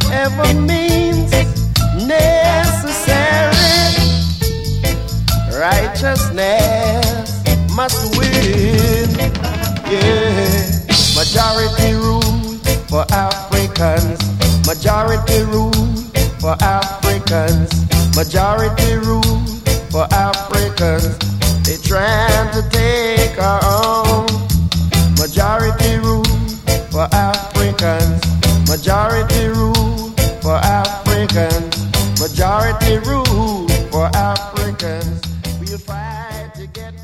whatever means necessary. Righteousness must win. Yeah. Majority rule for Africans. Majority rule for Africans. Majority rule for Africans. They trying to take our own. Majority rule for Africans. Majority rule for Africans. Majority rule for Africans. We'll fight to get